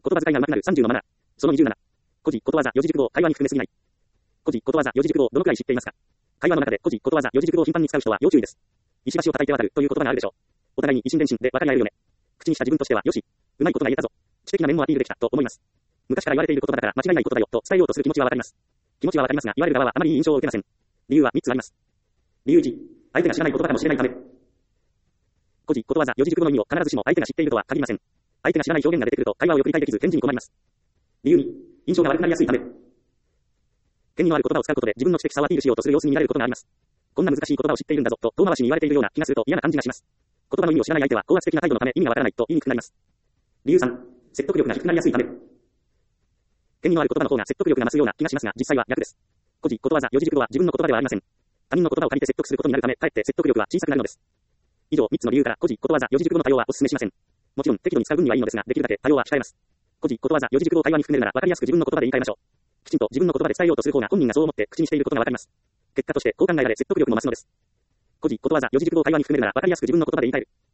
葉遣いが上手くなる30のマナー。その27。古事、ことわざ、四字熟語、会話に含めすぎない。古事、ことわざ、四字熟語、どのくらい知っていますか？会話の中で古事、ことわざ、四字熟語を頻繁に使う人は要注意です。石橋を叩いて渡るという言葉があるでしょう。お互いに一心伝心で分かり合えるよね。口にした自分としては、よし。うまいことが言えたぞ。知的な面もアピールできたと思います。昔から言われている言葉だから間違いないことだよと伝えようとする気持ちはわかります。気持ちはわかりますが、言われる側はあまりいい印象を受けません。理由は3つあります。理由1、相手が知らない言葉かもしれないため。古事、ことわざ、四字熟語の意味を必ずしも相手が知っているとは限りません。相手が知らない表現が出てくると会話をよく理解できず返事に困ります。理由2、印象が悪くなりやすいため。権威のある言葉を使うことで自分の知的さをアピールしようとする様子に見られることがあります。こんな難しい言葉を知っているんだぞと遠回しに言われているような気がすると嫌な感じがします。言葉の意味を知らない相手は高圧的な態度のため意味がわからないと言いにくくなります。理由3、説得力が低くなりやすいため。権威のある言葉の方が説得力が増すような気がしますが実際は逆です。古事、ことわざ、四字熟語は自分の言葉ではありません。他人の言葉を借りて説得することになるためかえって説得力は小さくなるのです。以上3つの理由から古事、ことわざ、四字熟語の対応はお勧めしません。もちろん適度に使う分にはいいのですができるだけ対応は控えます。古事、ことわざ、四字熟語を会話に含めるなら分かりやすく自分の言葉で言い換えましょう。きちんと自分の言葉で伝えようとする方が本人がそう思って口にしていることがわかります。結果としてこう考えられ説得力も増すのです。古事、ことわざ、四字熟語を会話に含めるなら分かりやすく自分の言葉で言い換える。